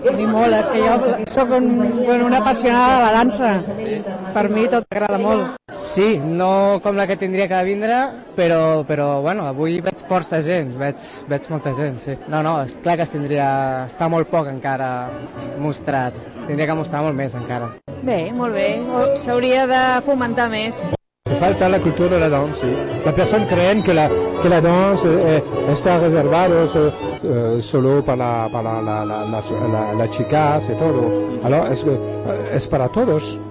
A mi molt, és que jo soc una apassionada de la dansa. Per mi tot m'agrada molt. Sí, no com la que tindria que vindre, però bueno, avui veig força gent, veig molta gent, sí. No, clar que està molt poc encara mostrat, es tindria que mostrar molt més encara. Bé, molt bé, s'hauria de fomentar més. Falta la cultura de la danza, sí. Las personas creen que la danza está reservada solo para las chicas y todo. Alors, es para todos.